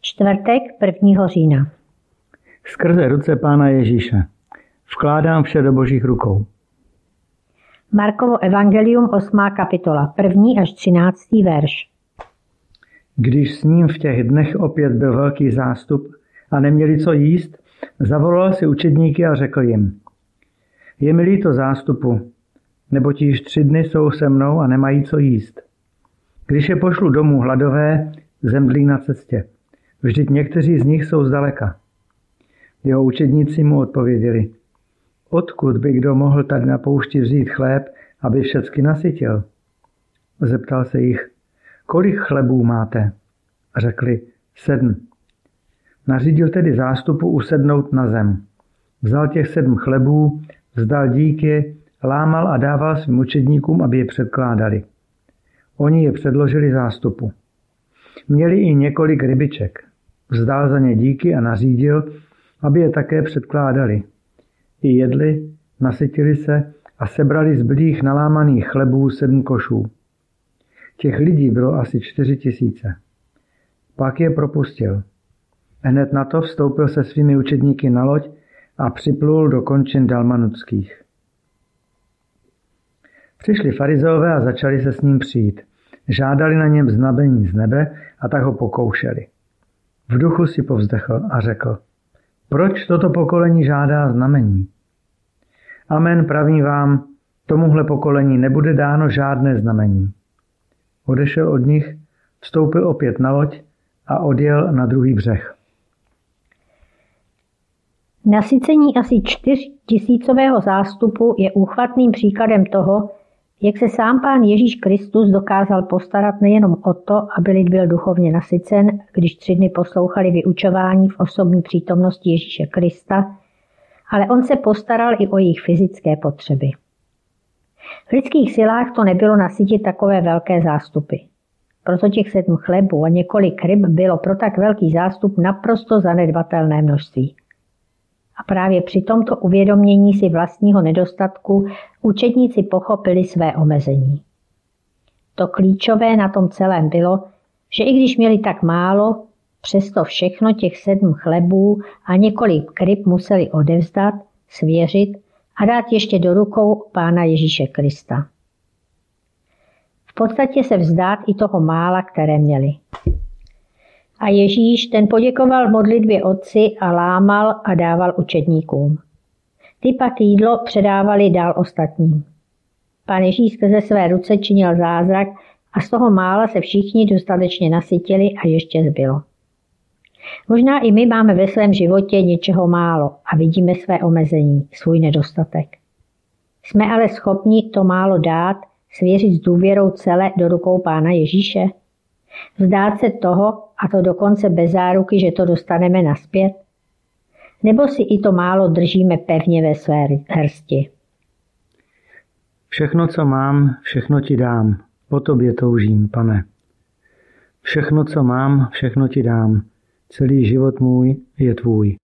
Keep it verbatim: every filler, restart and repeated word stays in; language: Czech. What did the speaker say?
Čtvrtek prvního října. Skrze ruce Pána Ježíše vkládám vše do Božích rukou. Markovo evangelium osmá kapitola, první až třináctý verš. Když s ním v těch dnech opět byl velký zástup a neměli co jíst, zavolal si učedníky a řekl jim: Je mi líto zástupu, neboť již tři dny jsou se mnou a nemají co jíst. Když je pošlu domů hladové, zemdlí na cestě. Vždyť někteří z nich jsou zdaleka. Jeho učedníci mu odpověděli: Odkud by kdo mohl tady na poušti vzít chléb, aby všecky nasytil? Zeptal se jich: Kolik chlebů máte? Řekli: Sedm. Nařídil tedy zástupu usednout na zem. Vzal těch sedm chlebů, vzdal díky, lámal a dával svým učedníkům, aby je předkládali. Oni je předložili zástupu. Měli i několik rybiček. Vzdal za ně díky a nařídil, aby je také předkládali. I jedli, nasytili se a sebrali zbylých nalámaných chlebů sedm košů. Těch lidí bylo asi čtyři tisíce. Pak je propustil. Hned na to vstoupil se svými učedníky na loď a připlul do končin dalmanutských. Přišli farizeové a začali se s ním přijít. Žádali na něm znamení z nebe a tak ho pokoušeli. V duchu si povzdechl a řekl: Proč toto pokolení žádá znamení? Amen, pravím vám, tomuhle pokolení nebude dáno žádné znamení. Odešel od nich, vstoupil opět na loď a odjel na druhý břeh. Nasycení asi čtyřtisícového zástupu je úchvatným příkladem toho, jak se sám Pán Ježíš Kristus dokázal postarat nejenom o to, aby lid byl duchovně nasycen, když tři dny poslouchali vyučování v osobní přítomnosti Ježíše Krista, ale on se postaral i o jejich fyzické potřeby. V lidských silách to nebylo nasytit takové velké zástupy. Proto těch sedm chlebů a několik ryb bylo pro tak velký zástup naprosto zanedbatelné množství. A právě při tomto uvědomění si vlastního nedostatku učedníci pochopili své omezení. To klíčové na tom celém bylo, že i když měli tak málo, přesto všechno těch sedm chlebů a několik ryb museli odevzdat, svěřit a dát ještě do rukou Pána Ježíše Krista. V podstatě se vzdát i toho mála, které měli. A Ježíš ten poděkoval v modlitbě Otci a lámal a dával učedníkům. Ty pak jídlo předávali dál ostatním. Pán Ježíš skrze své ruce činil zázrak a z toho mála se všichni dostatečně nasytili a ještě zbylo. Možná i my máme ve svém životě něčeho málo a vidíme své omezení, svůj nedostatek. Jsme ale schopni to málo dát, svěřit s důvěrou celé do rukou Pána Ježíše? Vzdát se toho, a to dokonce bez záruky, že to dostaneme nazpět? Nebo si i to málo držíme pevně ve své hrsti? Všechno, co mám, všechno ti dám. Po tobě toužím, Pane. Všechno, co mám, všechno ti dám. Celý život můj je tvůj.